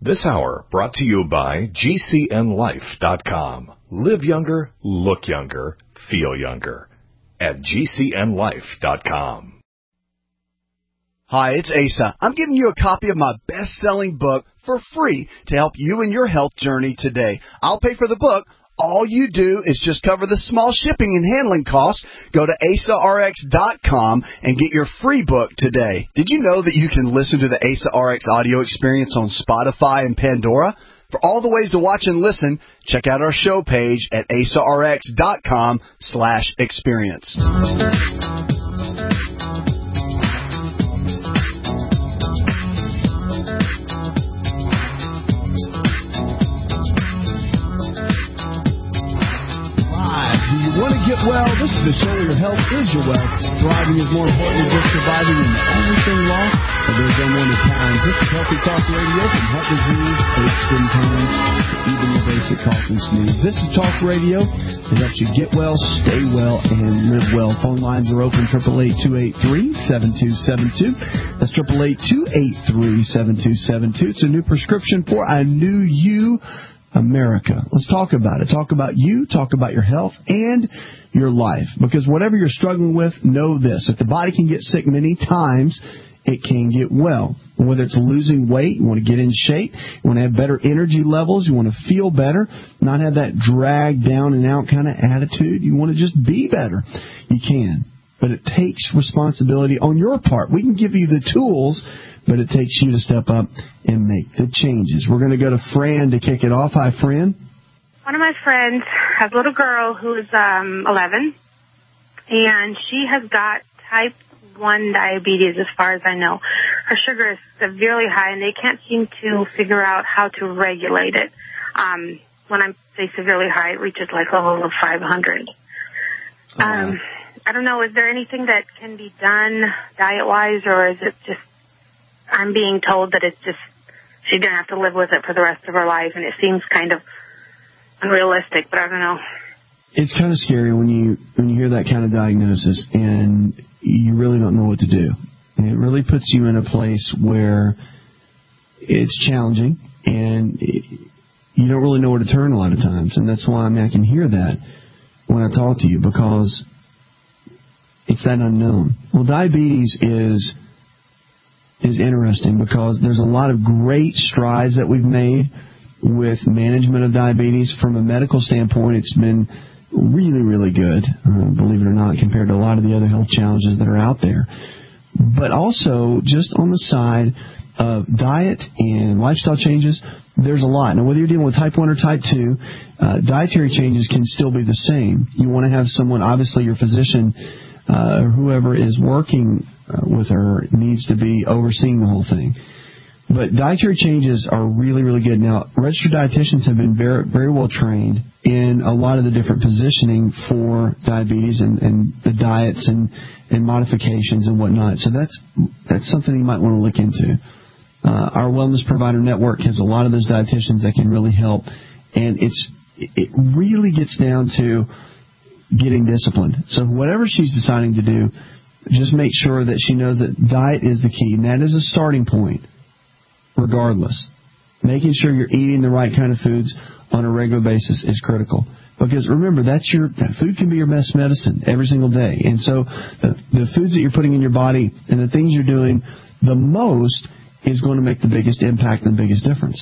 This hour brought to you by GCNLife.com. Live younger, look younger, feel younger. At GCNLife.com. Hi, it's Asa. I'm giving you a copy of my best-selling book for free to help you in your health journey today. I'll pay for the book. All you do is just cover the small shipping and handling costs. Go to AsaRx.com and get your free book today. Did you know that you can listen to the Asa RX audio experience on Spotify and Pandora? For all the ways to watch and listen, check out our show page at AsaRx.com/experience. Want to get well? This is the show where your health is your wealth. Thriving is more important than just surviving, and the only thing lost are those unwanted patterns. This is Healthy Talk Radio from heart disease, aches and pains, even your basic cough and sneeze. This is Talk Radio that helps you get well, stay well, and live well. Phone lines are open, 888-283-7272. That's 888-283-7272. It's a new prescription for a new you, America. Let's talk about it. Talk about you, talk about your health and your life. Because whatever you're struggling with, know this. If the body can get sick many times, it can get well. Whether it's losing weight, you want to get in shape, you want to have better energy levels, you want to feel better, not have that drag down and out kind of attitude, you want to just be better, you can. But it takes responsibility on your part. We can give you the tools, but it takes you to step up and make the changes. We're going to go to Fran to kick it off. Hi, Fran. One of my friends has a little girl who is 11, and she has got type 1 diabetes as far as I know. Her sugar is severely high, and they can't seem to figure out how to regulate it. When I say severely high, it reaches like a level of 500. I don't know, is there anything that can be done diet-wise, or is it just I'm being told that it's just she's going to have to live with it for the rest of her life, and it seems kind of unrealistic, but I don't know. It's kind of scary when you hear that kind of diagnosis and you really don't know what to do. And it really puts you in a place where it's challenging and you don't really know where to turn a lot of times. And that's why I can hear that when I talk to you, because it's that unknown. Well, diabetes is interesting because there's a lot of great strides that we've made with management of diabetes. From a medical standpoint, it's been really, really good, believe it or not, compared to a lot of the other health challenges that are out there. But also, just on the side of diet and lifestyle changes, there's a lot. Now, whether you're dealing with type 1 or type 2, dietary changes can still be the same. You want to have someone, obviously your physician, whoever is working with her needs to be overseeing the whole thing. But dietary changes are really, really good. Now, registered dietitians have been very, very well trained in a lot of the different positioning for diabetes and the diets and modifications and whatnot. So that's something you might want to look into. Our Wellness Provider Network has a lot of those dietitians that can really help. And it really gets down to getting disciplined. So whatever she's deciding to do, just make sure that she knows that diet is the key, and that is a starting point, regardless. Making sure you're eating the right kind of foods on a regular basis is critical. Because remember, that food can be your best medicine every single day. And so the foods that you're putting in your body and the things you're doing the most is going to make the biggest impact and the biggest difference.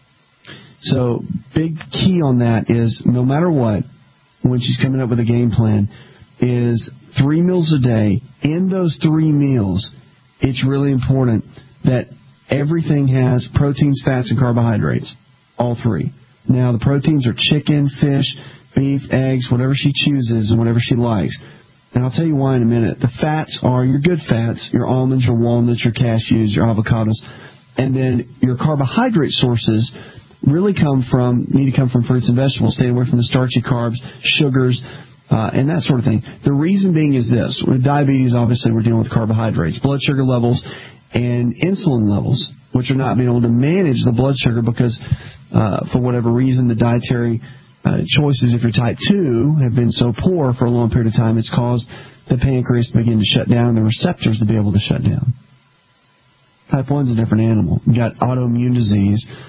So big key on that is no matter what, when she's coming up with a game plan, is 3 meals a day. In those 3 meals, it's really important that everything has proteins, fats, and carbohydrates, all 3. Now, the proteins are chicken, fish, beef, eggs, whatever she chooses and whatever she likes. And I'll tell you why in a minute. The fats are your good fats, your almonds, your walnuts, your cashews, your avocados. And then your carbohydrate sources really need to come from fruits and vegetables. Stay away from the starchy carbs, sugars, and that sort of thing. The reason being is this. With diabetes, obviously, we're dealing with carbohydrates, blood sugar levels, and insulin levels, which are not being able to manage the blood sugar because, for whatever reason, the dietary choices, if you're type 2, have been so poor for a long period of time, it's caused the pancreas to begin to shut down and the receptors to be able to shut down. Type 1 is a different animal. You've got autoimmune disease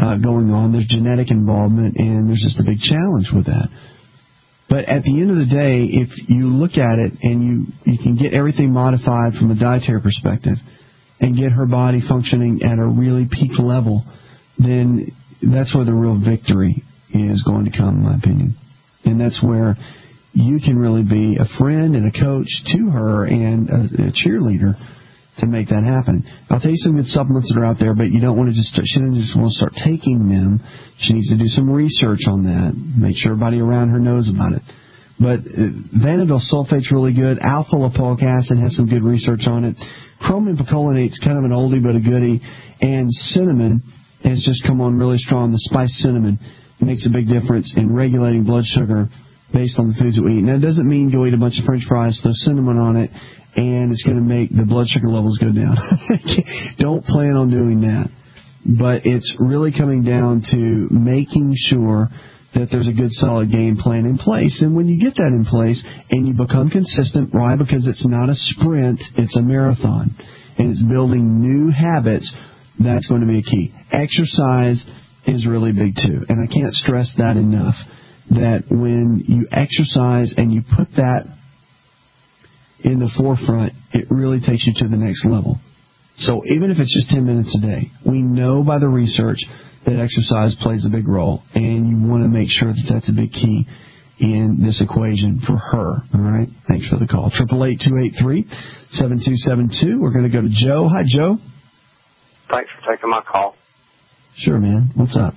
going on. There's genetic involvement, and there's just a big challenge with that. But at the end of the day, if you look at it and you can get everything modified from a dietary perspective and get her body functioning at a really peak level, then that's where the real victory is going to come, in my opinion. And that's where you can really be a friend and a coach to her and a cheerleader to make that happen. I'll tell you some good supplements that are out there, but you don't want to she doesn't just want to start taking them. She needs to do some research on that, make sure everybody around her knows about it. But Vanadyl sulfate's really good. Alpha lipoic acid has some good research on it. Chromium picolinate's kind of an oldie but a goodie. And cinnamon has just come on really strong. The spiced cinnamon makes a big difference in regulating blood sugar based on the foods that we eat. Now, it doesn't mean go eat a bunch of French fries, throw cinnamon on it, and it's going to make the blood sugar levels go down. Don't plan on doing that. But it's really coming down to making sure that there's a good, solid game plan in place. And when you get that in place and you become consistent, why? Because it's not a sprint, it's a marathon. And it's building new habits. That's going to be a key. Exercise is really big, too. And I can't stress that enough, that when you exercise and you put that in the forefront, it really takes you to the next level. So even if it's just 10 minutes a day, we know by the research that exercise plays a big role, and you want to make sure that that's a big key in this equation for her. All right? Thanks for the call. 888-283-7272. We're going to go to Joe. Hi, Joe. Thanks for taking my call. Sure, man. What's up?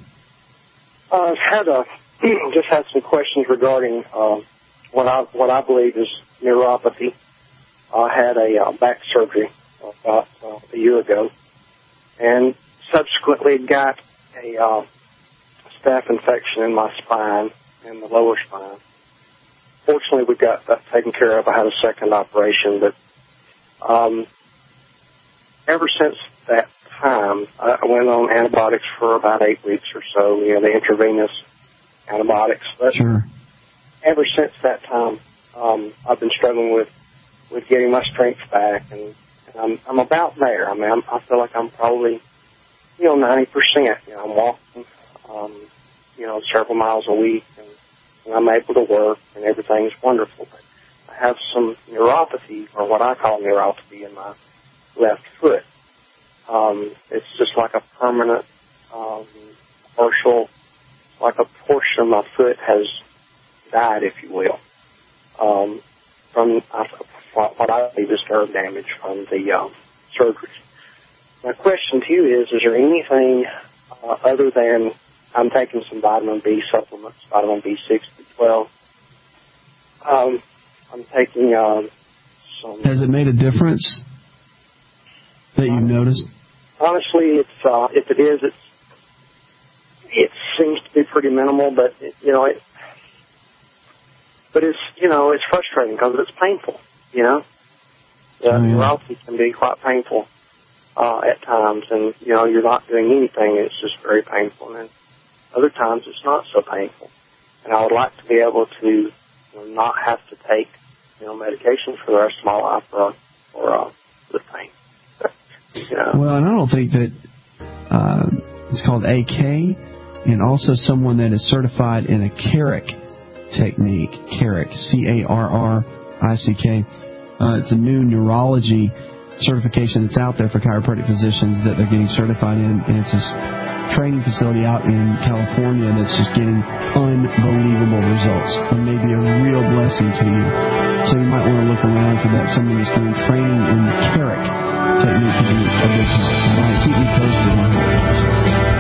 Just had some questions regarding what I believe is neuropathy. I had a back surgery about a year ago, and subsequently got a staph infection in my spine, in the lower spine. Fortunately, we got that taken care of. I had a second operation, but ever since that time, I went on antibiotics for about 8 weeks or so, the intravenous antibiotics. But sure. Ever since that time, I've been struggling with getting my strength back, and I'm about there. I mean, I feel like I'm probably, 90%. I'm walking, several miles a week, and I'm able to work, and everything's wonderful. But I have some neuropathy, or what I call neuropathy, in my left foot. It's just like a permanent partial, like a portion of my foot has died, if you will, from what I believe is nerve damage from the surgery. My question to you is there anything other than I'm taking some vitamin B supplements, vitamin B6, B12. I'm taking some... Has it made a difference that you've noticed? Honestly, it's if it is, it seems to be pretty minimal, but it's frustrating because it's painful. Neuropathy can be quite painful at times, and you're not doing anything; it's just very painful. And then other times it's not so painful. And I would like to be able to not have to take medication for the rest of my life for the pain. Well, and I don't think that it's called AK, and also someone that is certified in a Carrick technique, Carrick, C-A-R-R-I-C-K. It's a new neurology certification that's out there for chiropractic physicians that they're getting certified in, and it's a training facility out in California that's just getting unbelievable results, and maybe a real blessing to you. So you might want to look around for that. Someone that's doing training in Carrick technique could be a big help. All right, keep me posted on how it goes.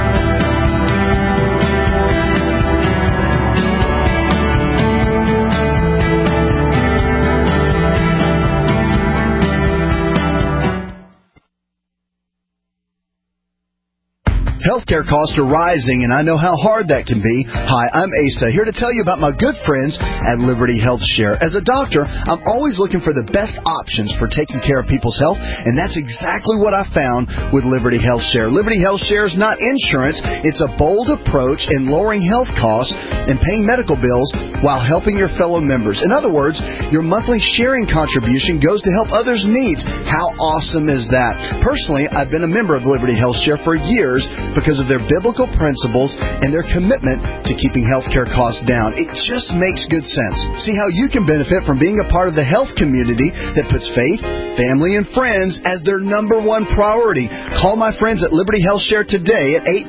Healthcare costs are rising, and I know how hard that can be. Hi, I'm Asa, here to tell you about my good friends at Liberty Health Share. As a doctor, I'm always looking for the best options for taking care of people's health, and that's exactly what I found with Liberty Health Share. Liberty Health Share is not insurance. It's a bold approach in lowering health costs and paying medical bills while helping your fellow members. In other words, your monthly sharing contribution goes to help others' needs. How awesome is that? Personally, I've been a member of Liberty Health Share for years because because of their biblical principles and their commitment to keeping healthcare costs down. It just makes good sense. See how you can benefit from being a part of the health community that puts faith, family, and friends as their number one priority. Call my friends at Liberty Health Share today at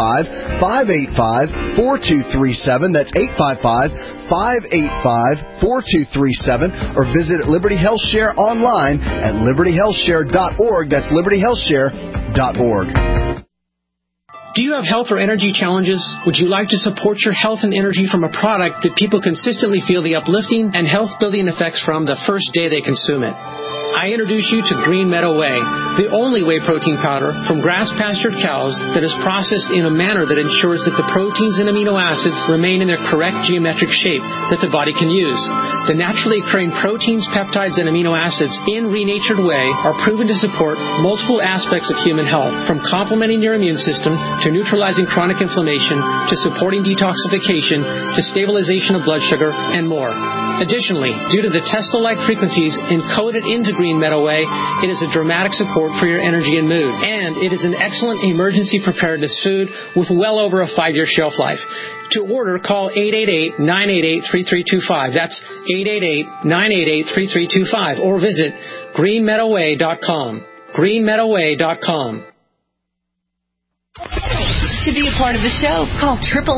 855-585-4237. That's 855-585-4237, or visit Liberty Health Share online at libertyhealthshare.org. That's libertyhealthshare.org. Do you have health or energy challenges? Would you like to support your health and energy from a product that people consistently feel the uplifting and health-building effects from the first day they consume it? I introduce you to Green Meadow Whey, the only whey protein powder from grass-pastured cows that is processed in a manner that ensures that the proteins and amino acids remain in their correct geometric shape that the body can use. The naturally occurring proteins, peptides, and amino acids in renatured whey are proven to support multiple aspects of human health, from complementing your immune system to neutralizing chronic inflammation, to supporting detoxification, to stabilization of blood sugar, and more. Additionally, due to the Tesla-like frequencies encoded into Green Meadow Whey, it is a dramatic support for your energy and mood. And it is an excellent emergency preparedness food with well over a 5-year shelf life. To order, call 888-988-3325. That's 888-988-3325. Or visit greenmeadowwhey.com. greenmeadowwhey.com. To be a part of the show, call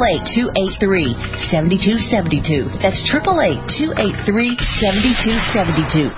888-283-7272. That's 888-283-7272.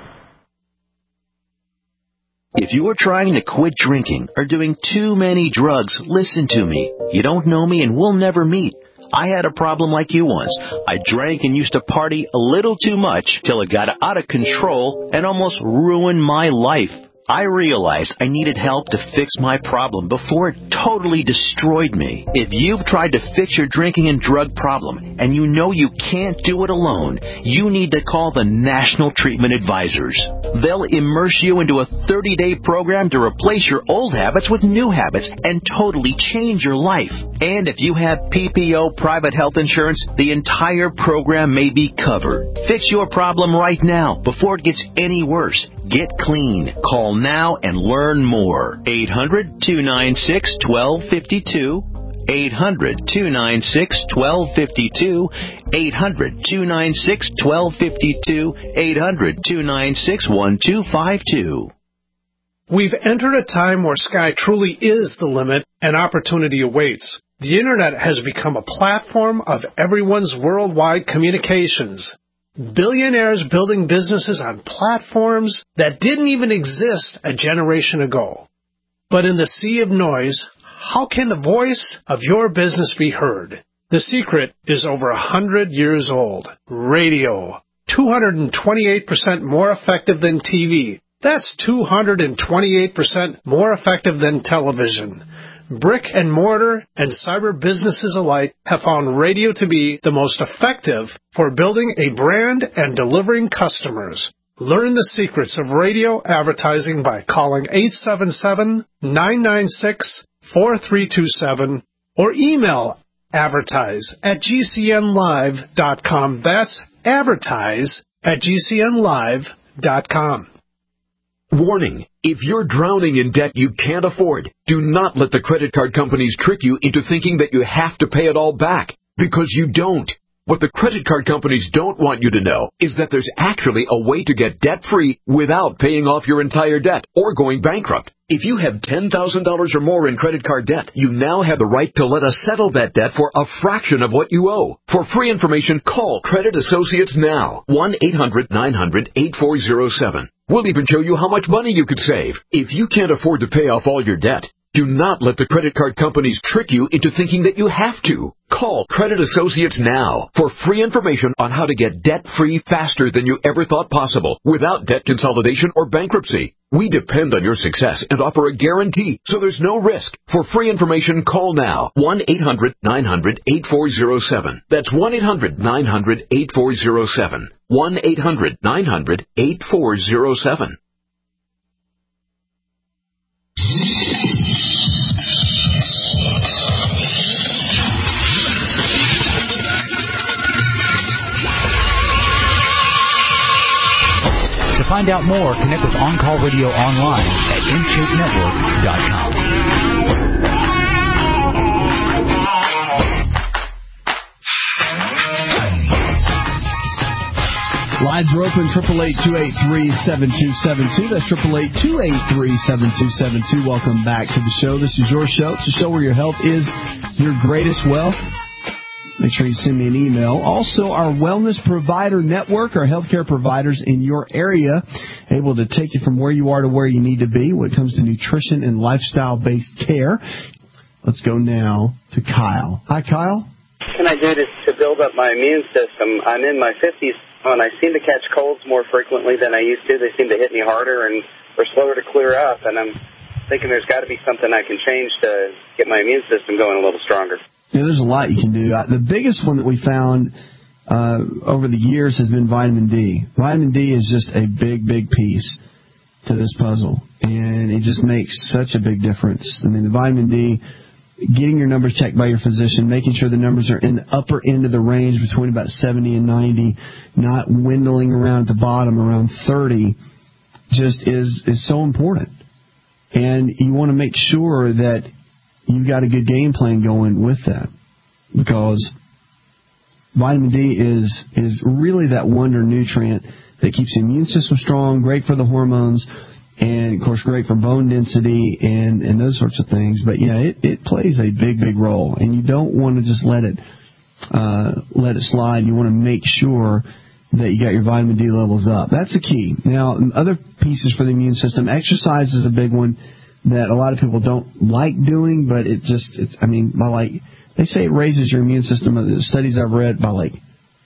If you are trying to quit drinking or doing too many drugs, listen to me. You don't know me and we'll never meet. I had a problem like you once. I drank and used to party a little too much till it got out of control and almost ruined my life. I realized I needed help to fix my problem before it totally destroyed me. If you've tried to fix your drinking and drug problem and you know you can't do it alone, you need to call the National Treatment Advisors. They'll immerse you into a 30-day program to replace your old habits with new habits and totally change your life. And if you have PPO private health insurance, the entire program may be covered. Fix your problem right now before it gets any worse. Get clean. Call now and learn more. 800-296-1252. 800-296-1252. 800-296-1252. 800-296-1252. We've entered a time where sky truly is the limit and opportunity awaits. The Internet has become a platform of everyone's worldwide communications. Billionaires building businesses on platforms that didn't even exist a generation ago. But in the sea of noise, how can the voice of your business be heard? The secret is over 100 years old. Radio. 228% more effective than TV. That's 228% more effective than television. Brick and mortar and cyber businesses alike have found radio to be the most effective for building a brand and delivering customers. Learn the secrets of radio advertising by calling 877-996-4327 or email advertise@gcnlive.com. That's advertise@gcnlive.com. Warning. If you're drowning in debt you can't afford, do not let the credit card companies trick you into thinking that you have to pay it all back, because you don't. What the credit card companies don't want you to know is that there's actually a way to get debt-free without paying off your entire debt or going bankrupt. If you have $10,000 or more in credit card debt, you now have the right to let us settle that debt for a fraction of what you owe. For free information, call Credit Associates now. 1-800-900-8407. We'll even show you how much money you could save. If you can't afford to pay off all your debt, do not let the credit card companies trick you into thinking that you have to. Call Credit Associates now for free information on how to get debt-free faster than you ever thought possible without debt consolidation or bankruptcy. We depend on your success and offer a guarantee, so there's no risk. For free information, call now. 1-800-900-8407. That's 1-800-900-8407. 1-800-900-8407. To find out more, connect with On Call Radio online at InShapeNetwork.com. Lines are open, 888-283-7272. That's 888-283-7272. Welcome back to the show. This is your show. It's a show where your health is your greatest wealth. Make sure you send me an email. Also, our Wellness Provider Network, our healthcare providers in your area, able to take you from where you are to where you need to be when it comes to nutrition and lifestyle-based care. Let's go now to Kyle. Hi, Kyle. What can I do to build up my immune system? I'm in my 50s, and I seem to catch colds more frequently than I used to. They seem to hit me harder and are slower to clear up, and I'm thinking there's got to be something I can change to get my immune system going a little stronger. Yeah, there's a lot you can do. The biggest one that we found over the years has been vitamin D. Vitamin D is just a big, big piece to this puzzle, and it just makes such a big difference. I mean, the vitamin D, getting your numbers checked by your physician, making sure the numbers are in the upper end of the range between about 70 and 90, not dwindling around at the bottom around 30, just is so important. And you want to make sure that you've got a good game plan going with that, because vitamin D is really that wonder nutrient that keeps the immune system strong, great for the hormones, and, of course, great for bone density and those sorts of things. But, yeah, it plays a big, big role, and you don't want to just let it slide. You want to make sure that you got your vitamin D levels up. That's the key. Now, other pieces for the immune system, exercise is a big one that a lot of people don't like doing, but they say it raises your immune system, the studies I've read, by like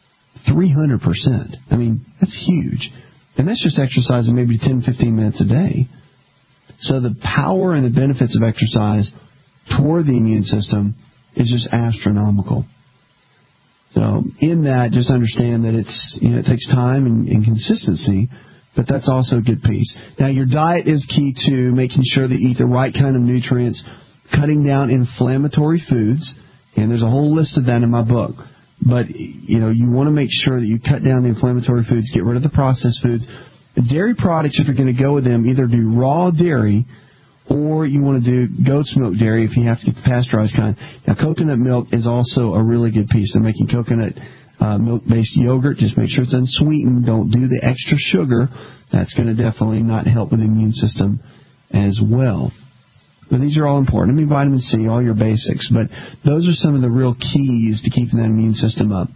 300%. I mean, that's huge. And that's just exercising maybe 10, 15 minutes a day. So the power and the benefits of exercise toward the immune system is just astronomical. So in that, just understand that it takes time and consistency, but that's also a good piece. Now, your diet is key to making sure that you eat the right kind of nutrients, cutting down inflammatory foods, and there's a whole list of that in my book. But, you want to make sure that you cut down the inflammatory foods, get rid of the processed foods. Dairy products, if you're going to go with them, either do raw dairy or you want to do goat's milk dairy if you have to get the pasteurized kind. Now, coconut milk is also a really good piece. They're making coconut milk-based yogurt. Just make sure it's unsweetened. Don't do the extra sugar. That's going to definitely not help with the immune system as well. But these are all important. I mean, vitamin C, all your basics. But those are some of the real keys to keeping that immune system up.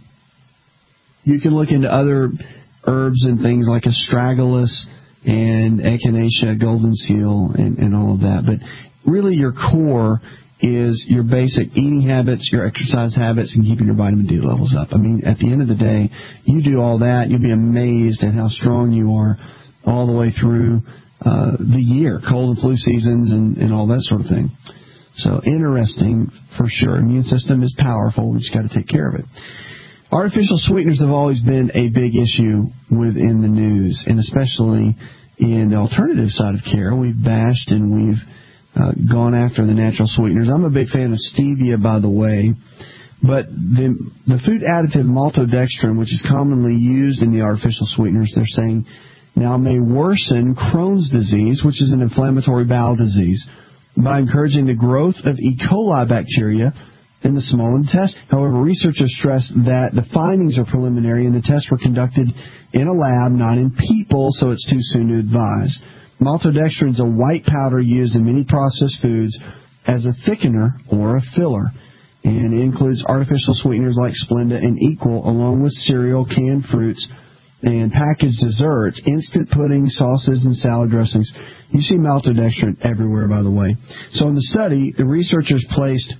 You can look into other herbs and things like astragalus and echinacea, golden seal, and all of that. But really your core is your basic eating habits, your exercise habits, and keeping your vitamin D levels up. I mean, at the end of the day, you do all that, you'll be amazed at how strong you are all the way through the year, cold and flu seasons and all that sort of thing. So interesting for sure. Immune system is powerful. We just got to take care of it. Artificial sweeteners have always been a big issue within the news, and especially in the alternative side of care. We've bashed and we've gone after the natural sweeteners. I'm a big fan of stevia, by the way. But the food additive maltodextrin, which is commonly used in the artificial sweeteners, they're saying now may worsen Crohn's disease, which is an inflammatory bowel disease, by encouraging the growth of E. coli bacteria in the small intestine. However, researchers stress that the findings are preliminary and the tests were conducted in a lab, not in people, so it's too soon to advise. Maltodextrin is a white powder used in many processed foods as a thickener or a filler, and it includes artificial sweeteners like Splenda and Equal, along with cereal, canned fruits, and packaged desserts, instant pudding, sauces, and salad dressings. You see maltodextrin everywhere, by the way. So in the study, the researchers placed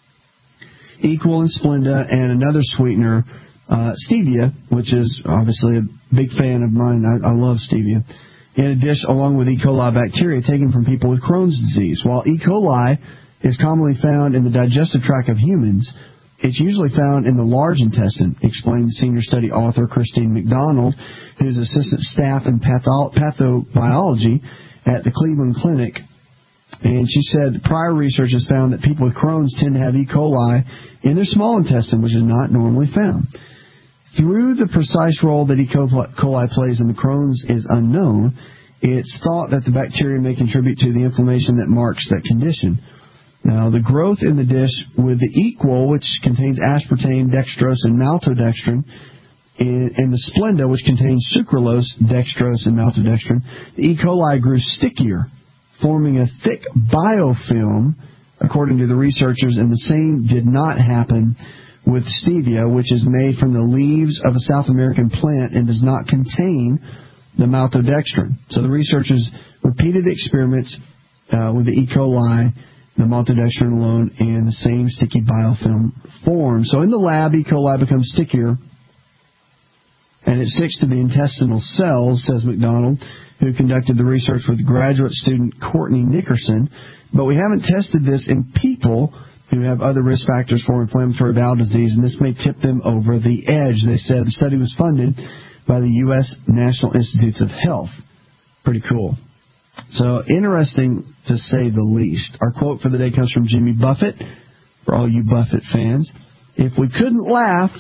Equal and Splenda and another sweetener, stevia, which is obviously a big fan of mine. I love stevia, in a dish along with E. coli bacteria taken from people with Crohn's disease. While E. coli is commonly found in the digestive tract of humans, it's usually found in the large intestine, explained senior study author Christine McDonald, who's assistant staff in pathobiology at the Cleveland Clinic. And she said prior research has found that people with Crohn's tend to have E. coli in their small intestine, which is not normally found. Through the precise role that E. coli plays in the Crohn's is unknown, it's thought that the bacteria may contribute to the inflammation that marks that condition. Now, the growth in the dish with the Equal, which contains aspartame, dextrose, and maltodextrin, and the Splenda, which contains sucralose, dextrose, and maltodextrin, the E. coli grew stickier, forming a thick biofilm, according to the researchers, and the same did not happen with stevia, which is made from the leaves of a South American plant and does not contain the maltodextrin. So the researchers repeated the experiments with the E. coli, the maltodextrin alone, and the same sticky biofilm form. So in the lab, E. coli becomes stickier, and it sticks to the intestinal cells, says McDonald, who conducted the research with graduate student Courtney Nickerson. But we haven't tested this in people who have other risk factors for inflammatory bowel disease, and this may tip them over the edge. They said the study was funded by the U.S. National Institutes of Health. Pretty cool. So interesting, to say the least. Our quote for the day comes from Jimmy Buffett, for all you Buffett fans. If we couldn't laugh,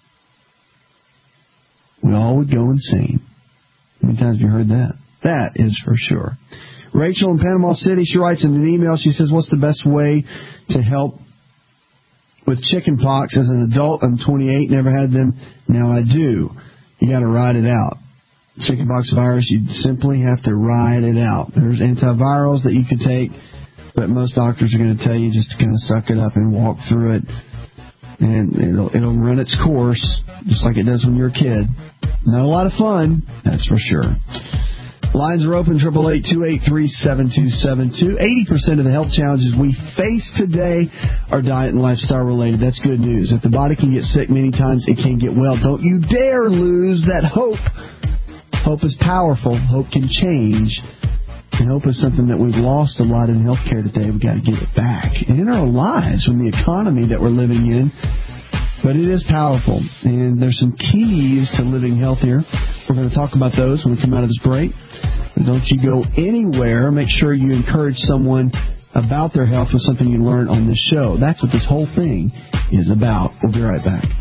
we all would go insane. How many times have you heard that? That is for sure. Rachel in Panama City, she writes in an email, she says, what's the best way to help with chicken pox as an adult? I'm 28, never had them. Now I do. You got to ride it out. Chickenpox virus, you simply have to ride it out. There's antivirals that you can take, but most doctors are going to tell you just to kind of suck it up and walk through it, and it'll run its course just like it does when you're a kid. Not a lot of fun, that's for sure. Lines are open, 888-283-7272. 80% of the health challenges we face today are diet and lifestyle related. That's good news. If the body can get sick many times, it can get well. Don't you dare lose that hope. Hope is powerful. Hope can change. And hope is something that we've lost a lot in healthcare today. We've got to get it back. And in our lives, in the economy that we're living in. But it is powerful. And there's some keys to living healthier. We're going to talk about those when we come out of this break. And don't you go anywhere. Make sure you encourage someone about their health with something you learn on this show. That's what this whole thing is about. We'll be right back.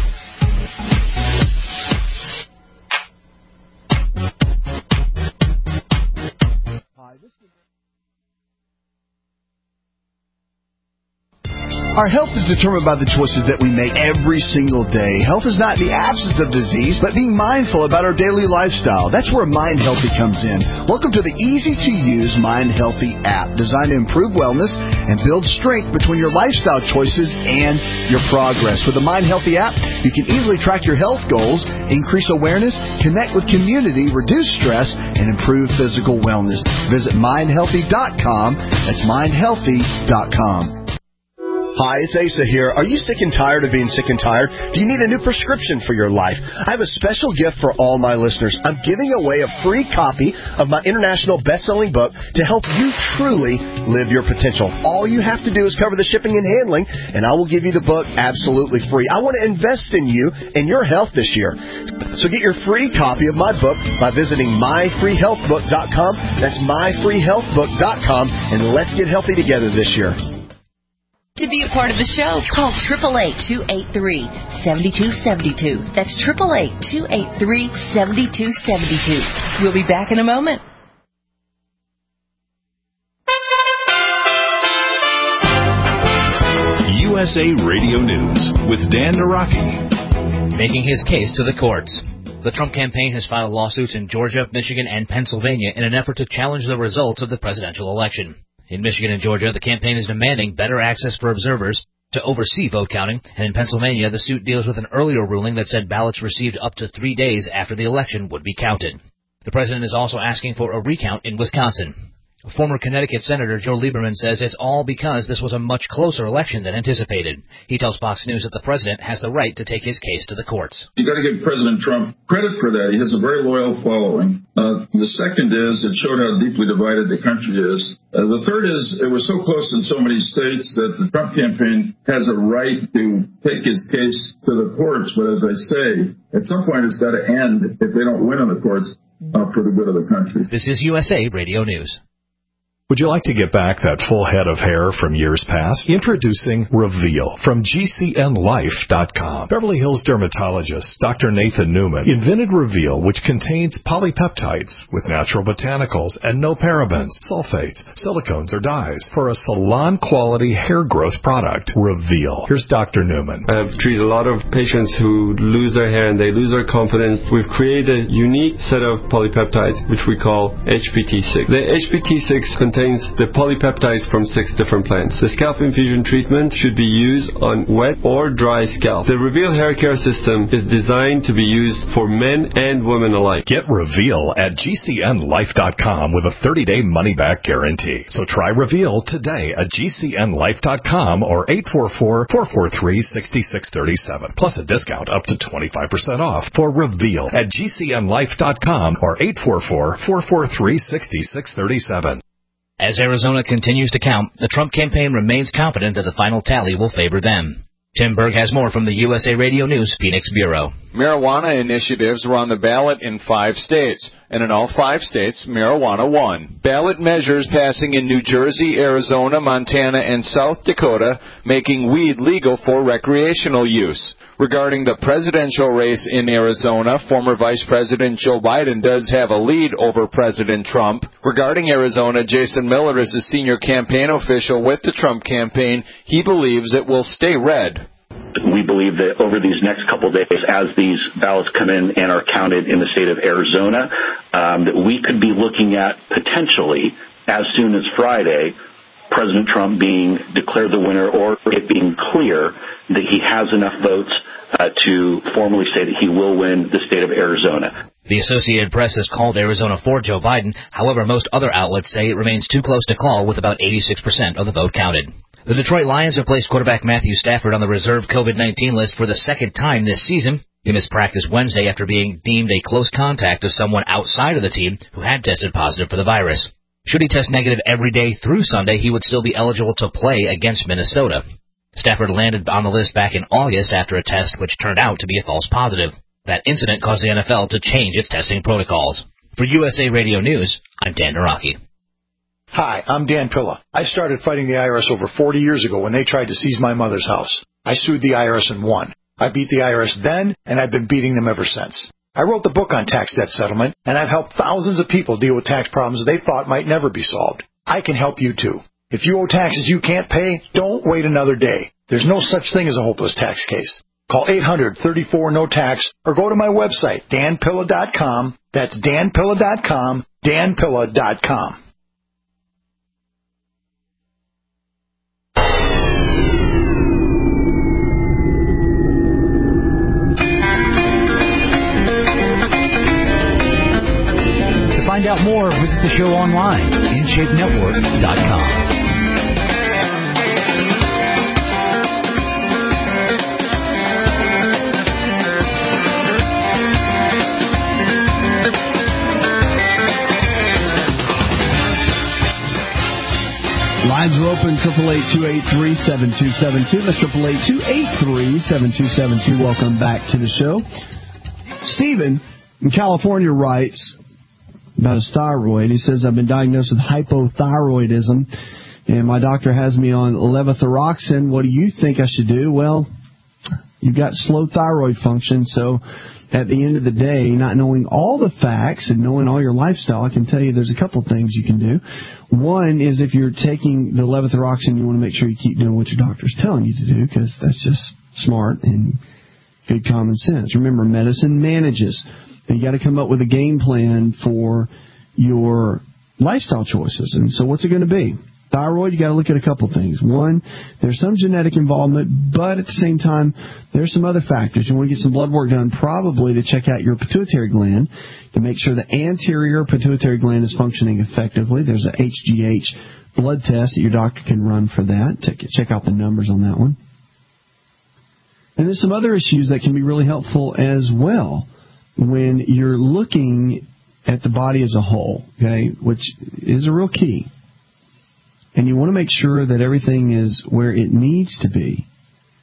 Our health is determined by the choices that we make every single day. Health is not the absence of disease, but being mindful about our daily lifestyle. That's where Mind Healthy comes in. Welcome to the easy-to-use Mind Healthy app, designed to improve wellness and build strength between your lifestyle choices and your progress. With the Mind Healthy app, you can easily track your health goals, increase awareness, connect with community, reduce stress, and improve physical wellness. Visit mindhealthy.com. That's mindhealthy.com. Hi, it's Asa here. Are you sick and tired of being sick and tired? Do you need a new prescription for your life? I have a special gift for all my listeners. I'm giving away a free copy of my international best-selling book to help you truly live your potential. All you have to do is cover the shipping and handling, and I will give you the book absolutely free. I want to invest in you and your health this year. So get your free copy of my book by visiting myfreehealthbook.com. That's myfreehealthbook.com, and let's get healthy together this year. To be a part of the show, call 888-283-7272. That's 888-283-7272. We'll be back in a moment. USA Radio News with Dan Naraki. Making his case to the courts. The Trump campaign has filed lawsuits in Georgia, Michigan, and Pennsylvania in an effort to challenge the results of the presidential election. In Michigan and Georgia, the campaign is demanding better access for observers to oversee vote counting, and in Pennsylvania, the suit deals with an earlier ruling that said ballots received up to 3 days after the election would be counted. The president is also asking for a recount in Wisconsin. Former Connecticut Senator Joe Lieberman says it's all because this was a much closer election than anticipated. He tells Fox News that the president has the right to take his case to the courts. You got to give President Trump credit for that. He has a very loyal following. The second is it showed how deeply divided the country is. The third is it was so close in so many states that the Trump campaign has a right to take his case to the courts. But as I say, at some point it's got to end if they don't win in the courts for the good of the country. This is USA Radio News. Would you like to get back that full head of hair from years past? Introducing Reveal from GCNLife.com. Beverly Hills dermatologist Dr. Nathan Newman invented Reveal, which contains polypeptides with natural botanicals and no parabens, sulfates, silicones, or dyes for a salon-quality hair growth product. Reveal. Here's Dr. Newman. I've treated a lot of patients who lose their hair and they lose their confidence. We've created a unique set of polypeptides, which we call HPT6. The HPT6 contains the polypeptides from 6 different plants. The scalp infusion treatment should be used on wet or dry scalp. The Reveal hair care system is designed to be used for men and women alike. Get Reveal at GCNLife.com with a 30-day money-back guarantee. So try Reveal today at GCNLife.com or 844-443-6637. Plus a discount up to 25% off for Reveal at GCNLife.com or 844-443-6637. As Arizona continues to count, the Trump campaign remains confident that the final tally will favor them. Tim Berg has more from the USA Radio News Phoenix Bureau. Marijuana initiatives were on the ballot in 5 states, and in all 5 states, marijuana won. Ballot measures passing in New Jersey, Arizona, Montana, and South Dakota, making weed legal for recreational use. Regarding the presidential race in Arizona, former Vice President Joe Biden does have a lead over President Trump. Regarding Arizona, Jason Miller is a senior campaign official with the Trump campaign. He believes it will stay red. We believe that over these next couple of days, as these ballots come in and are counted in the state of Arizona, that we could be looking at potentially, as soon as Friday, President Trump being declared the winner, or it being clear that he has enough votes to formally say that he will win the state of Arizona. The Associated Press has called Arizona for Joe Biden. However, most other outlets say it remains too close to call, with about 86% of the vote counted. The Detroit Lions have placed quarterback Matthew Stafford on the reserve COVID-19 list for the second time this season. He missed practice Wednesday after being deemed a close contact of someone outside of the team who had tested positive for the virus. Should he test negative every day through Sunday, he would still be eligible to play against Minnesota. Stafford landed on the list back in August after a test which turned out to be a false positive. That incident caused the NFL to change its testing protocols. For USA Radio News, I'm Dan Naraki. Hi, I'm Dan Pilla. I started fighting the IRS over 40 years ago when they tried to seize my mother's house. I sued the IRS and won. I beat the IRS then, and I've been beating them ever since. I wrote the book on tax debt settlement, and I've helped thousands of people deal with tax problems they thought might never be solved. I can help you too. If you owe taxes you can't pay, don't wait another day. There's no such thing as a hopeless tax case. Call 800-34-NO-TAX or go to my website, danpilla.com. That's danpilla.com, danpilla.com. To find out more, visit the show online, InShapeNetwork.com. Lines are open, 888-283-7272. That's 888-283-7272. Welcome back to the show. Stephen in California writes about his thyroid. He says, I've been diagnosed with hypothyroidism, and my doctor has me on levothyroxine. What do you think I should do? Well, you've got slow thyroid function, so at the end of the day, not knowing all the facts and knowing all your lifestyle, I can tell you there's a couple things you can do. One is if you're taking the levothyroxine, you want to make sure you keep doing what your doctor's telling you to do, because that's just smart and good common sense. Remember, medicine manages. You got to come up with a game plan for your lifestyle choices. And so what's it going to be? Thyroid, you got to look at a couple things. One, there's some genetic involvement, but at the same time, there's some other factors. You want to get some blood work done, probably to check out your pituitary gland, to make sure the anterior pituitary gland is functioning effectively. There's a HGH blood test that your doctor can run for that. Check out the numbers on that one. And there's some other issues that can be really helpful as well when you're looking at the body as a whole, okay, which is a real key. And you want to make sure that everything is where it needs to be.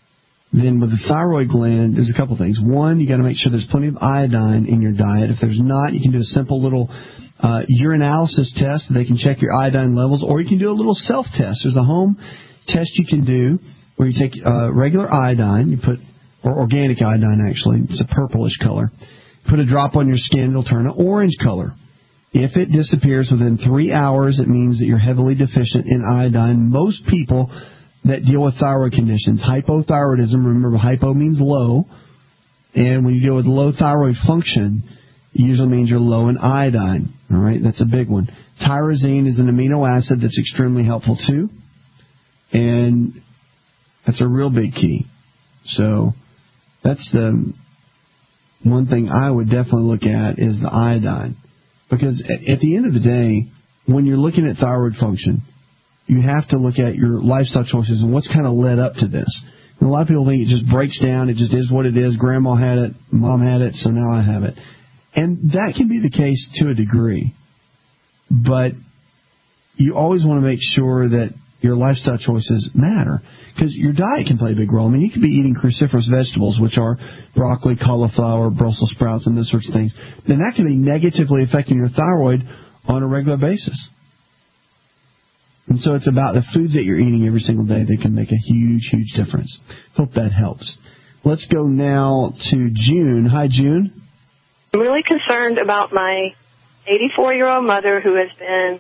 Then with the thyroid gland, there's a couple things. One, you got to make sure there's plenty of iodine in your diet. If there's not, you can do a simple little urinalysis test. They can check your iodine levels, or you can do a little self-test. There's a home test you can do where you take regular iodine, you put, or organic iodine actually, it's a purplish color. Put a drop on your skin, it'll turn an orange color. If it disappears within 3 hours, it means that you're heavily deficient in iodine. Most people that deal with thyroid conditions, hypothyroidism, remember hypo means low, and when you deal with low thyroid function, it usually means you're low in iodine. All right, that's a big one. Tyrosine is an amino acid that's extremely helpful too, and that's a real big key. So that's the one thing I would definitely look at is the iodine. Because at the end of the day, when you're looking at thyroid function, you have to look at your lifestyle choices and what's kind of led up to this. And a lot of people think it just breaks down, it just is what it is. Grandma had it, mom had it, so now I have it. And that can be the case to a degree. But you always want to make sure that your lifestyle choices matter. Because your diet can play a big role. I mean, you could be eating cruciferous vegetables, which are broccoli, cauliflower, Brussels sprouts, and those sorts of things. Then that can be negatively affecting your thyroid on a regular basis. And so it's about the foods that you're eating every single day that can make a huge, huge difference. Hope that helps. Let's go now to June. Hi, June. I'm really concerned about my 84-year-old mother who has been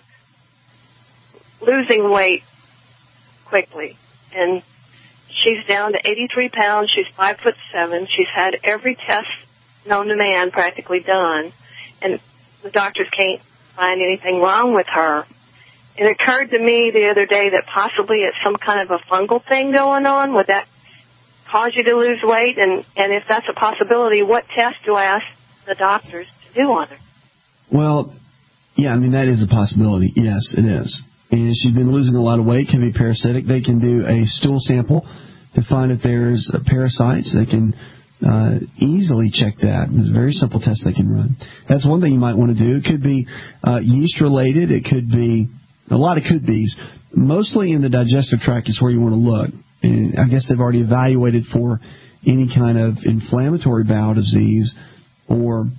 losing weight quickly. And she's down to 83 pounds. She's 5'7". She's had every test known to man practically done. And the doctors can't find anything wrong with her. It occurred to me the other day that possibly it's some kind of a fungal thing going on. Would that cause you to lose weight? And if that's a possibility, what test do I ask the doctors to do on her? Well, yeah, I mean, that is a possibility. Yes, it is. And she's been losing a lot of weight, can be parasitic. They can do a stool sample to find if there's parasites. They can easily check that. It's a very simple test they can run. That's one thing you might want to do. It could be yeast-related. It could be a lot of could-bes. Mostly in the digestive tract is where you want to look. And I guess they've already evaluated for any kind of inflammatory bowel disease or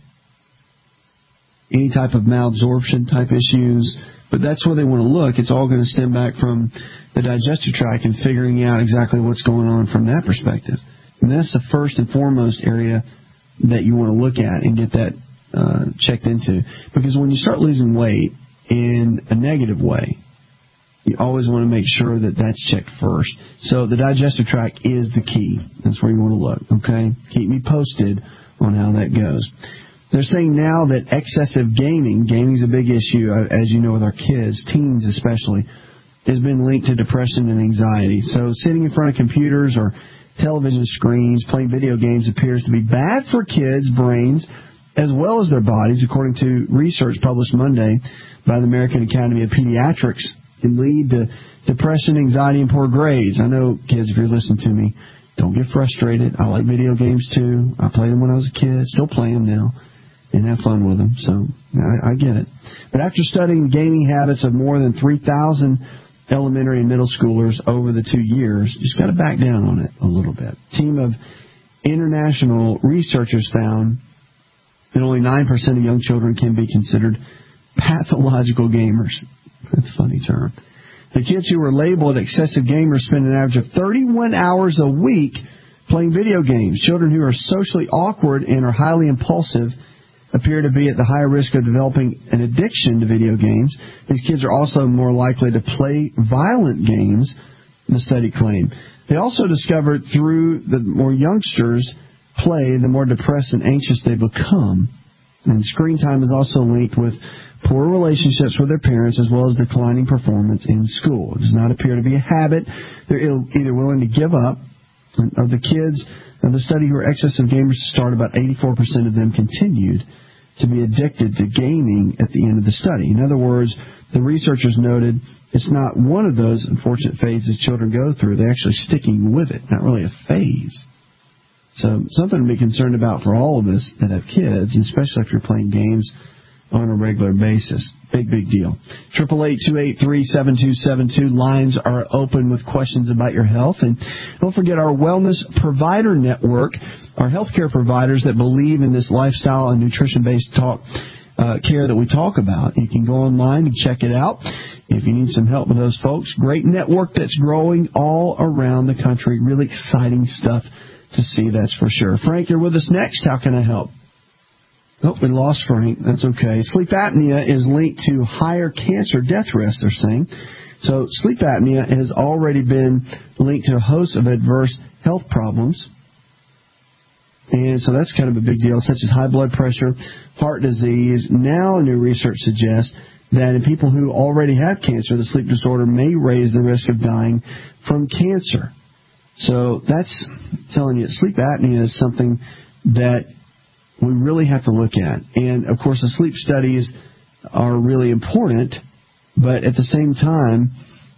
any type of malabsorption type issues. But that's where they want to look. It's all going to stem back from the digestive tract and figuring out exactly what's going on from that perspective. And that's the first and foremost area that you want to look at and get that checked into. Because when you start losing weight in a negative way, you always want to make sure that that's checked first. So the digestive tract is the key. That's where you want to look, okay? Keep me posted on how that goes. They're saying now that excessive gaming is a big issue, as you know, with our kids, teens especially, has been linked to depression and anxiety. So sitting in front of computers or television screens, playing video games appears to be bad for kids' brains as well as their bodies, according to research published Monday by the American Academy of Pediatrics. It can lead to depression, anxiety, and poor grades. I know, kids, if you're listening to me, don't get frustrated. I like video games, too. I played them when I was a kid. Still play them now. And have fun with them, so I get it. But after studying the gaming habits of more than 3,000 elementary and middle schoolers over the 2 years, just got to back down on it a little bit. A team of international researchers found that only 9% of young children can be considered pathological gamers. That's a funny term. The kids who were labeled excessive gamers spend an average of 31 hours a week playing video games. Children who are socially awkward and are highly impulsive appear to be at the higher risk of developing an addiction to video games. These kids are also more likely to play violent games, the study claimed. They also discovered through the more youngsters play, the more depressed and anxious they become. And screen time is also linked with poor relationships with their parents as well as declining performance in school. It does not appear to be a habit. They're either willing to give up. Of the kids of the study who were excessive gamers to start, about 84% of them continued to be addicted to gaming at the end of the study. In other words, the researchers noted it's not one of those unfortunate phases children go through. They're actually sticking with it, not really a phase. So something to be concerned about for all of us that have kids, especially if you're playing games on a regular basis. Big deal. 888-283-7272. Lines are open with questions about your health. And don't forget our Wellness Provider Network, our healthcare providers that believe in this lifestyle and nutrition-based care that we talk about. You can go online and check it out if you need some help with those folks. Great network that's growing all around the country. Really exciting stuff to see, that's for sure. Frank, you're with us next. How can I help? Oh, we lost Frank. That's okay. Sleep apnea is linked to higher cancer death risk, they're saying. So sleep apnea has already been linked to a host of adverse health problems. And so that's kind of a big deal, such as high blood pressure, heart disease. Now new research suggests that in people who already have cancer, the sleep disorder may raise the risk of dying from cancer. So that's telling you sleep apnea is something that we really have to look at. And, of course, the sleep studies are really important, but at the same time,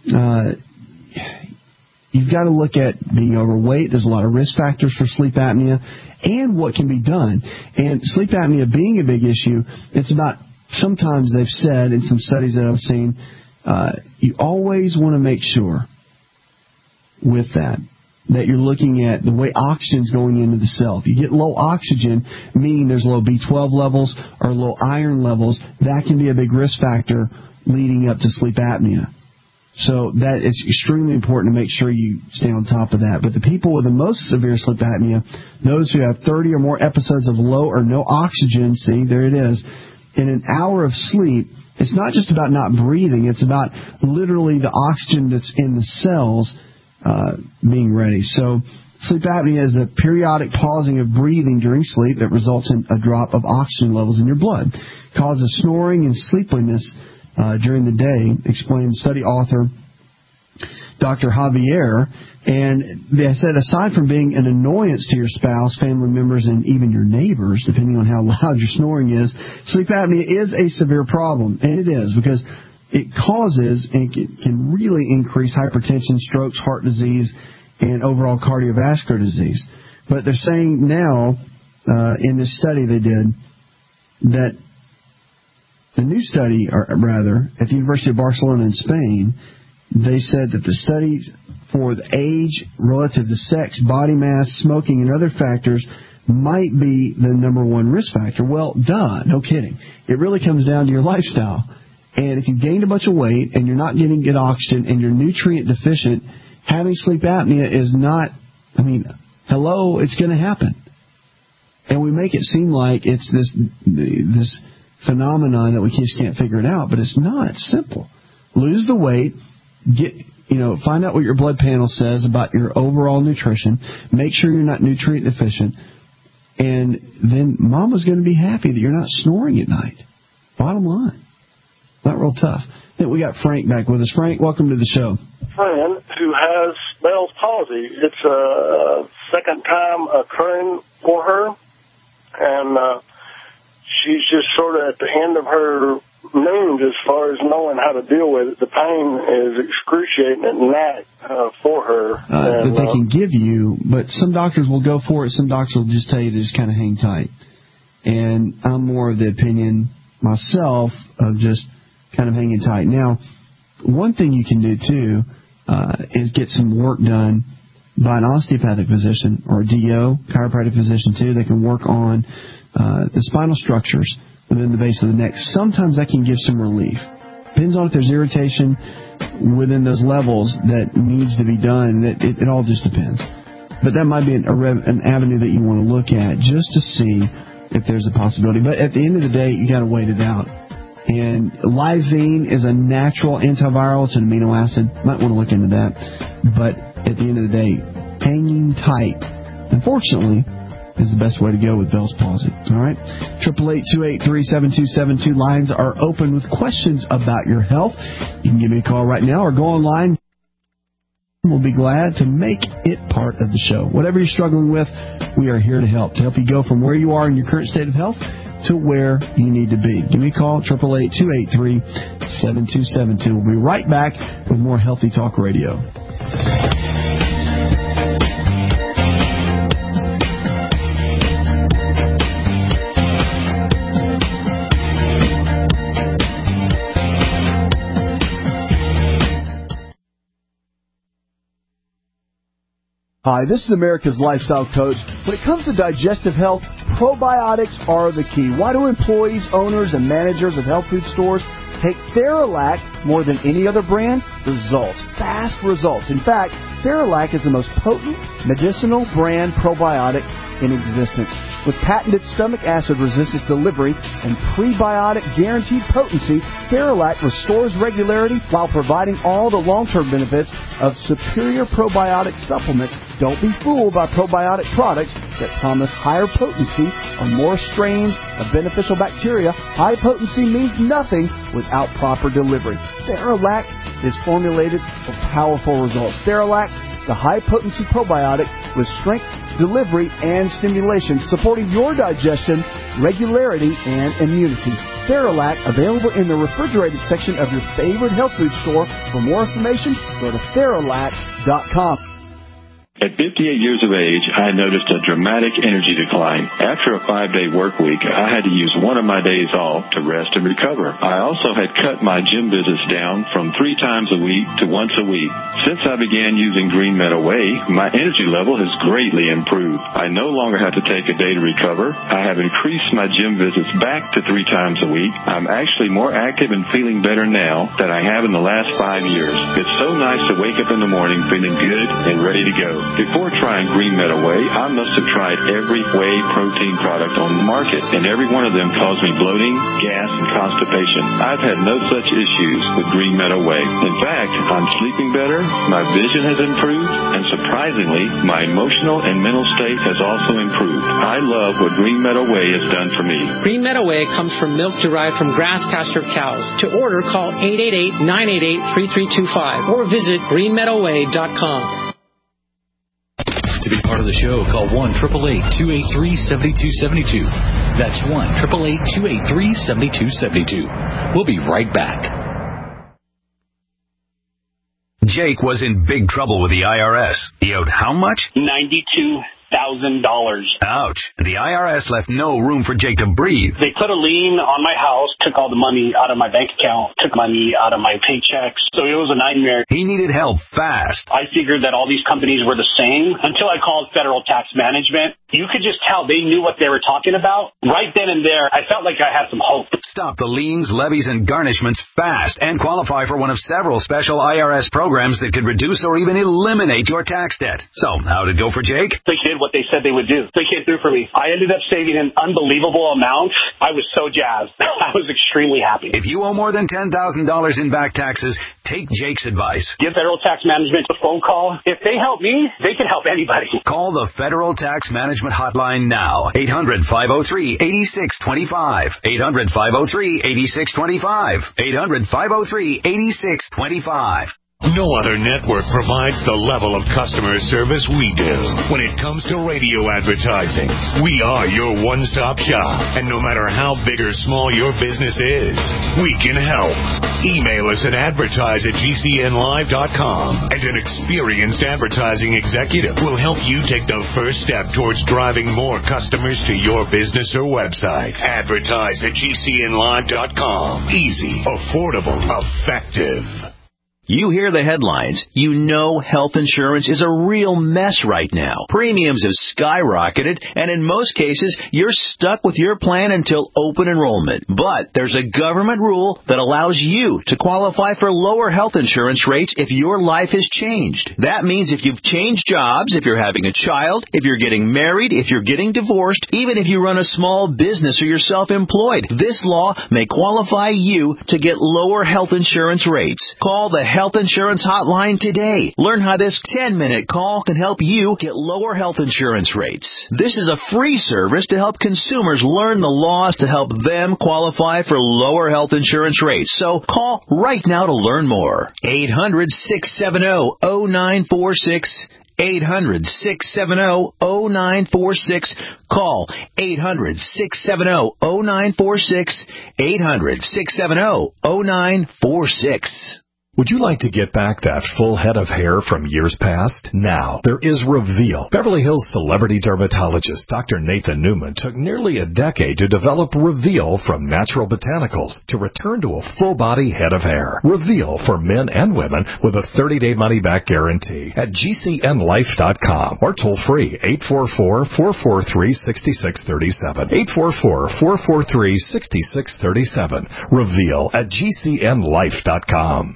you've got to look at being overweight. There's a lot of risk factors for sleep apnea and what can be done. And sleep apnea being a big issue, it's about, sometimes they've said in some studies that I've seen, you always want to make sure with that you're looking at the way oxygen's going into the cell. If you get low oxygen, meaning there's low B12 levels or low iron levels, that can be a big risk factor leading up to sleep apnea. So that is extremely important to make sure you stay on top of that. But the people with the most severe sleep apnea, those who have 30 or more episodes of low or no oxygen, see, there it is, in an hour of sleep, it's not just about not breathing, it's about literally the oxygen that's in the cells being ready. So sleep apnea is the periodic pausing of breathing during sleep that results in a drop of oxygen levels in your blood. Causes snoring and sleepiness during the day, explained study author Dr. Javier. And they said aside from being an annoyance to your spouse, family members, and even your neighbors, depending on how loud your snoring is, sleep apnea is a severe problem. And it is, because it causes and can really increase hypertension, strokes, heart disease, and overall cardiovascular disease. But they're saying now, in this study they did, that the new study, or rather, at the University of Barcelona in Spain, they said that the studies for the age relative to sex, body mass, smoking, and other factors might be the number one risk factor. Well, duh, no kidding. It really comes down to your lifestyle. And if you gained a bunch of weight and you're not getting good oxygen and you're nutrient deficient, having sleep apnea is not, hello, it's going to happen. And we make it seem like it's this phenomenon that we just can't figure it out, but it's not. It's simple. Lose the weight, find out what your blood panel says about your overall nutrition, make sure you're not nutrient deficient, and then mama's going to be happy that you're not snoring at night. Bottom line. Not real tough. Then we got Frank back with us. Frank, welcome to the show. Friend who has Bell's palsy. It's a second time occurring for her, and she's just sort of at the end of her means as far as knowing how to deal with it. The pain is excruciating at night for her. That they can give you, but some doctors will go for it. Some doctors will just tell you to just kind of hang tight. And I'm more of the opinion myself of just kind of hanging tight. Now, one thing you can do, too, is get some work done by an osteopathic physician or a DO, chiropractic physician, too. They can work on the spinal structures within the base of the neck. Sometimes that can give some relief. Depends on if there's irritation within those levels that needs to be done. It all just depends. But that might be an avenue that you want to look at just to see if there's a possibility. But at the end of the day, you got to wait it out. And lysine is a natural antiviral. It's an amino acid. Might want to look into that. But at the end of the day, hanging tight, unfortunately, is the best way to go with Bell's palsy. All right? 888-283-7272. Lines are open with questions about your health. You can give me a call right now or go online. We'll be glad to make it part of the show. Whatever you're struggling with, we are here to help you go from where you are in your current state of health to where you need to be. Give me a call, 888-283-7272. We'll be right back with more Healthy Talk Radio. Hi, this is America's Lifestyle Coach. When it comes to digestive health, probiotics are the key. Why do employees, owners, and managers of health food stores take Theralac more than any other brand? Results. Fast results. In fact, Theralac is the most potent medicinal brand probiotic in existence. With patented stomach acid resistance delivery and prebiotic guaranteed potency, Theralac restores regularity while providing all the long-term benefits of superior probiotic supplements. Don't be fooled by probiotic products that promise higher potency or more strains of beneficial bacteria. High potency means nothing without proper delivery. Theralac is formulated for powerful results. Theralac, the high-potency probiotic with strength, delivery, and stimulation, supporting your digestion, regularity, and immunity. Theralac, available in the refrigerated section of your favorite health food store. For more information, go to Theralac.com. At 58 years of age, I noticed a dramatic energy decline. After a 5-day work week, I had to use one of my days off to rest and recover. I also had cut my gym visits down from 3 times a week to once a week. Since I began using Green Meadow Whey, my energy level has greatly improved. I no longer have to take a day to recover. I have increased my gym visits back to 3 times a week. I'm actually more active and feeling better now than I have in the last 5 years. It's so nice to wake up in the morning feeling good and ready to go. Before trying Green Meadow Whey, I must have tried every whey protein product on the market, and every one of them caused me bloating, gas, and constipation. I've had no such issues with Green Meadow Whey. In fact, I'm sleeping better, my vision has improved, and surprisingly, my emotional and mental state has also improved. I love what Green Meadow Whey has done for me. Green Meadow Whey comes from milk derived from grass-pastured cows. To order, call 888-988-3325 or visit greenmeadowwhey.com. To be part of the show, call 1-888-283-7272. That's 1-888-283-7272. We'll be right back. Jake was in big trouble with the IRS. He owed how much? $92,000. Ouch. The IRS left no room for Jake to breathe. They put a lien on my house, took all the money out of my bank account, took money out of my paychecks. So it was a nightmare. He needed help fast. I figured that all these companies were the same until I called Federal Tax Management. You could just tell they knew what they were talking about. Right then and there, I felt like I had some hope. Stop the liens, levies, and garnishments fast and qualify for one of several special IRS programs that could reduce or even eliminate your tax debt. So, how'd it go for Jake? They did what they said they would do. They came through for me. I ended up saving an unbelievable amount. I was so jazzed. I was extremely happy. If you owe more than $10,000 in back taxes, take Jake's advice. Give Federal Tax Management a phone call. If they help me, they can help anybody. Call the Federal Tax Management Hotline now. 800-503-8625. 800-503-8625. 800-503-8625. No other network provides the level of customer service we do. When it comes to radio advertising, we are your one-stop shop. And no matter how big or small your business is, we can help. Email us at advertise@gcnlive.com, and an experienced advertising executive will help you take the first step towards driving more customers to your business or website. Advertise@gcnlive.com. Easy, affordable, effective. You hear the headlines. You know health insurance is a real mess right now. Premiums have skyrocketed, and in most cases, you're stuck with your plan until open enrollment. But there's a government rule that allows you to qualify for lower health insurance rates if your life has changed. That means if you've changed jobs, if you're having a child, if you're getting married, if you're getting divorced, even if you run a small business or you're self-employed, this law may qualify you to get lower health insurance rates. Call the Health Insurance Hotline today. Learn how this 10-minute call can help you get lower health insurance rates. This is a free service to help consumers learn the laws to help them qualify for lower health insurance rates. So call right now to learn more. 800-670-0946. 800-670-0946. Call 800-670-0946. 800-670-0946. Would you like to get back that full head of hair from years past? Now, there is Reveal. Beverly Hills celebrity dermatologist Dr. Nathan Newman took nearly a decade to develop Reveal from natural botanicals to return to a full-body head of hair. Reveal for men and women with a 30-day money-back guarantee at GCNlife.com or toll-free 844-443-6637. 844-443-6637. Reveal at GCNlife.com.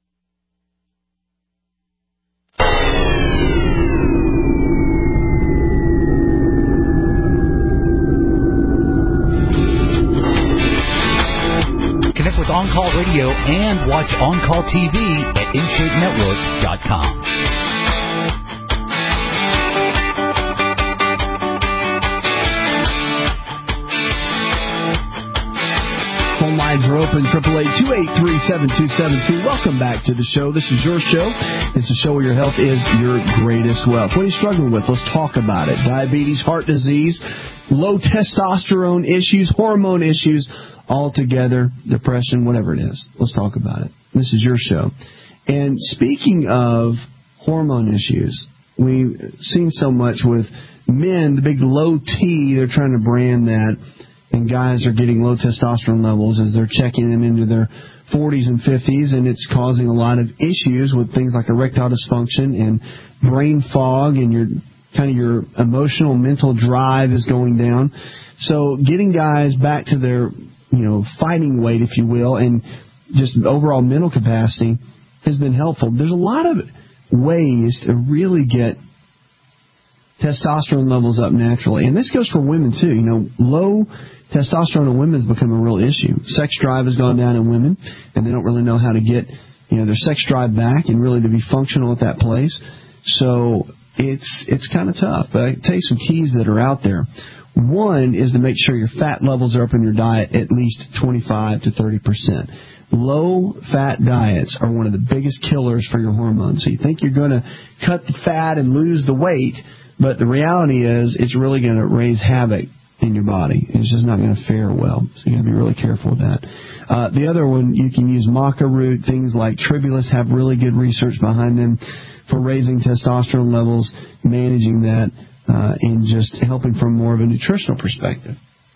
Connect with On Call Radio and watch On Call TV at InShapeNetwork.com. Phone lines are open, 888-283-7272. Welcome back to the show. This is your show. It's a show where your health is your greatest wealth. What are you struggling with? Let's talk about it. Diabetes, heart disease, low testosterone issues, hormone issues, all together, depression, whatever it is. Let's talk about it. This is your show. And speaking of hormone issues, we've seen so much with men, the big low T, they're trying to brand that, and guys are getting low testosterone levels as they're checking them into their 40s and 50s, and it's causing a lot of issues with things like erectile dysfunction and brain fog, and your emotional, mental drive is going down. So getting guys back to their fighting weight, if you will, and just overall mental capacity has been helpful. There's a lot of ways to really get testosterone levels up naturally. And this goes for women, too. Low testosterone in women has become a real issue. Sex drive has gone down in women, and they don't really know how to get their sex drive back and really to be functional at that place. So it's kind of tough. But I can tell you some keys that are out there. One is to make sure your fat levels are up in your diet at least 25 to 30%. Low-fat diets are one of the biggest killers for your hormones. So you think you're going to cut the fat and lose the weight, but the reality is it's really going to raise havoc in your body. It's just not going to fare well. So you got to be really careful with that. The other one, you can use maca root. Things like Tribulus have really good research behind them for raising testosterone levels, managing that, and just helping from more of a nutritional perspective.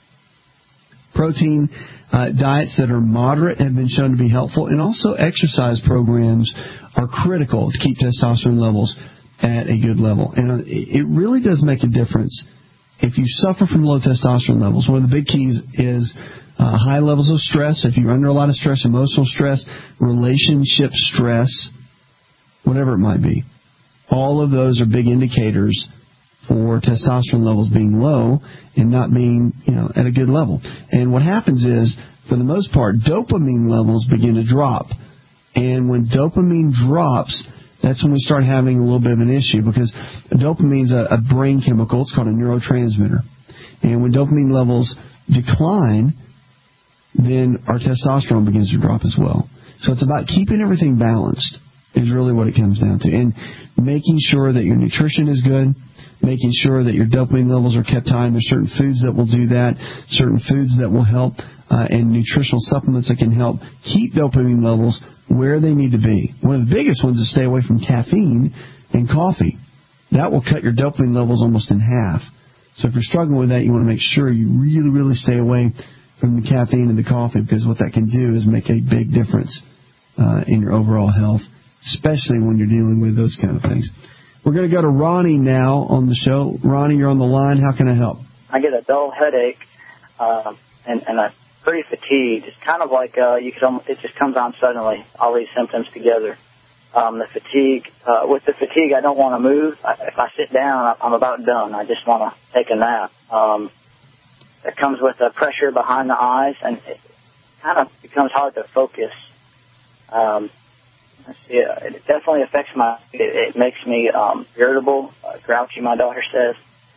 Protein diets that are moderate have been shown to be helpful, and also exercise programs are critical to keep testosterone levels at a good level. And it really does make a difference if you suffer from low testosterone levels. One of the big keys is high levels of stress. If you're under a lot of stress, emotional stress, relationship stress, whatever it might be, all of those are big indicators for testosterone levels being low and not being, at a good level. And what happens is, for the most part, dopamine levels begin to drop. And when dopamine drops, that's when we start having a little bit of an issue, because dopamine's a brain chemical. It's called a neurotransmitter. And when dopamine levels decline, then our testosterone begins to drop as well. So it's about keeping everything balanced is really what it comes down to. And making sure that your nutrition is good, making sure that your dopamine levels are kept high. And there's certain foods that will do that, certain foods that will help, and nutritional supplements that can help keep dopamine levels where they need to be. One of the biggest ones is stay away from caffeine and coffee. That will cut your dopamine levels almost in half. So if you're struggling with that, you want to make sure you really, really stay away from the caffeine and the coffee, because what that can do is make a big difference in your overall health, especially when you're dealing with those kind of things. We're going to go to Ronnie now on the show. Ronnie, you're on the line. How can I help? I get a dull headache, and I'm pretty fatigued. It's kind of like it just comes on suddenly, all these symptoms together. With the fatigue, I don't want to move. If I sit down, I'm about done. I just want to take a nap. It comes with a pressure behind the eyes, and it kind of becomes hard to focus. It definitely affects it makes me irritable, grouchy, my daughter says.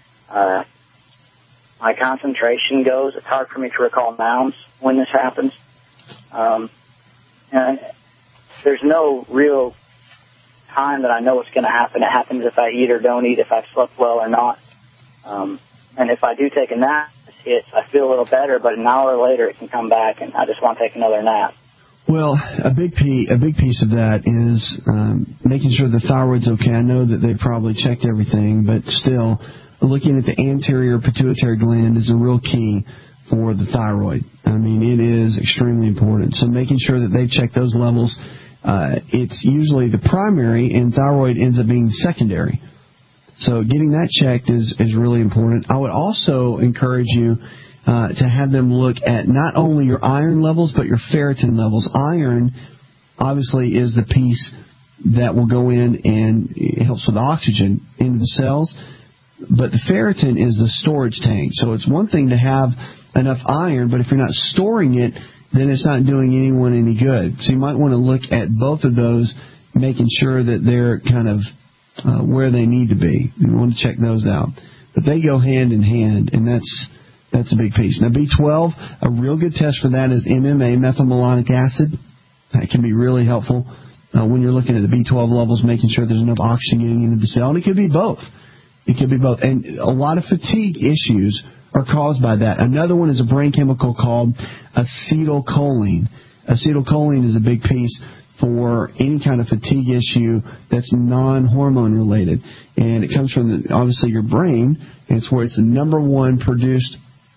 My concentration goes. It's hard for me to recall nouns when this happens. And there's no real time that I know what's going to happen. It happens if I eat or don't eat, if I've slept well or not. And if I do take a nap, I feel a little better, but an hour later it can come back, and I just want to take another nap. Well, a big piece of that is making sure the thyroid's okay. I know that they probably checked everything, but still, looking at the anterior pituitary gland is a real key for the thyroid. I mean, it is extremely important. So making sure that they've checked those levels, it's usually the primary, and thyroid ends up being secondary. So getting that checked is really important. I would also encourage you to have them look at not only your iron levels, but your ferritin levels. Iron, obviously, is the piece that will go in and it helps with oxygen into the cells. But the ferritin is the storage tank. So it's one thing to have enough iron, but if you're not storing it, then it's not doing anyone any good. So you might want to look at both of those, making sure that they're kind of where they need to be. You want to check those out. But they go hand in hand, and that's a big piece. Now, B12, a real good test for that is MMA, methylmalonic acid. That can be really helpful when you're looking at the B12 levels, making sure there's enough oxygen getting into the cell. And it could be both. It could be both. And a lot of fatigue issues are caused by that. Another one is a brain chemical called acetylcholine. Acetylcholine is a big piece for any kind of fatigue issue that's non-hormone related. And it comes from, obviously, your brain. And it's where it's the number one produced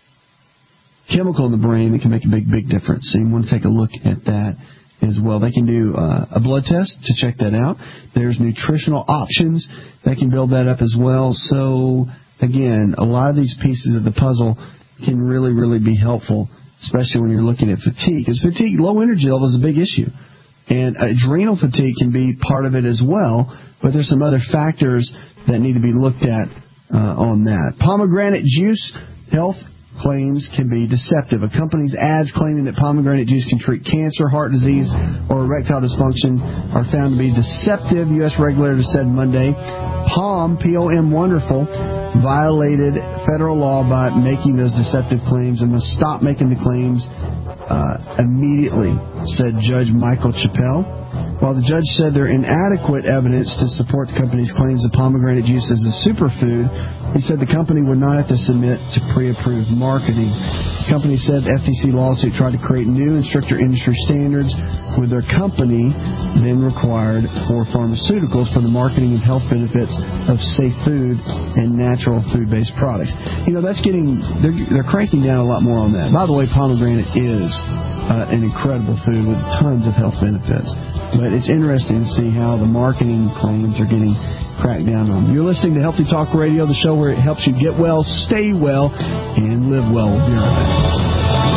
chemical in the brain that can make a big difference. So you want to take a look at that as well. They can do a blood test to check that out. There's nutritional options that can build that up as well. So, again, a lot of these pieces of the puzzle can really, really be helpful, especially when you're looking at fatigue. Because fatigue, low energy level is a big issue. And adrenal fatigue can be part of it as well, but there's some other factors that need to be looked at on that. Pomegranate juice health claims can be deceptive. A company's ads claiming that pomegranate juice can treat cancer, heart disease, or erectile dysfunction are found to be deceptive, U.S. regulators said Monday. POM, P-O-M, wonderful, violated federal law by making those deceptive claims and must stop making the claims immediately, said Judge Michael Chappelle. While the judge said there are inadequate evidence to support the company's claims that pomegranate juice is a superfood, he said the company would not have to submit to pre-approved marketing. The company said the FTC lawsuit tried to create new and stricter industry standards with their company then required for pharmaceuticals for the marketing of health benefits of safe food and natural food-based products. You know, they're cranking down a lot more on that. By the way, pomegranate is an incredible food with tons of health benefits. But it's interesting to see how the marketing claims are getting cracked down on. You're listening to Healthy Talk Radio, the show where it helps you get well, stay well, and live well. We'll be right back.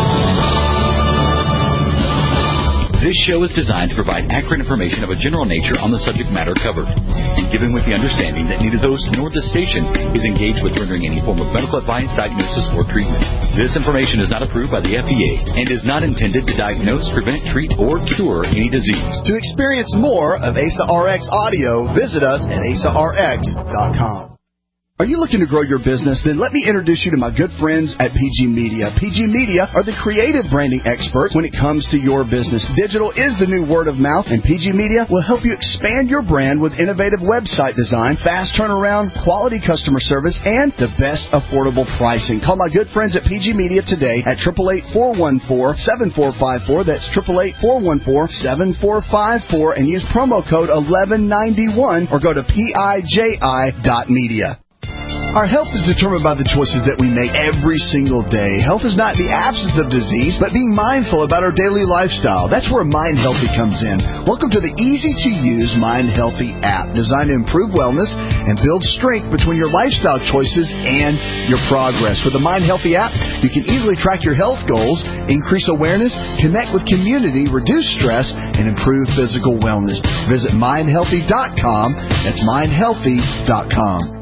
This show is designed to provide accurate information of a general nature on the subject matter covered, and given with the understanding that neither the host nor the station is engaged with rendering any form of medical advice, diagnosis, or treatment. This information is not approved by the FDA and is not intended to diagnose, prevent, treat, or cure any disease. To experience more of ASA RX audio, visit us at asarx.com. Are you looking to grow your business? Then let me introduce you to my good friends at PG Media. PG Media are the creative branding experts when it comes to your business. Digital is the new word of mouth, and PG Media will help you expand your brand with innovative website design, fast turnaround, quality customer service, and the best affordable pricing. Call my good friends at PG Media today at 888-414-7454. That's 888-414-7454, and use promo code 1191 or go to PIJI.media. Our health is determined by the choices that we make every single day. Health is not the absence of disease, but being mindful about our daily lifestyle. That's where Mind Healthy comes in. Welcome to the easy-to-use Mind Healthy app, designed to improve wellness and build strength between your lifestyle choices and your progress. With the Mind Healthy app, you can easily track your health goals, increase awareness, connect with community, reduce stress, and improve physical wellness. Visit mindhealthy.com. That's mindhealthy.com.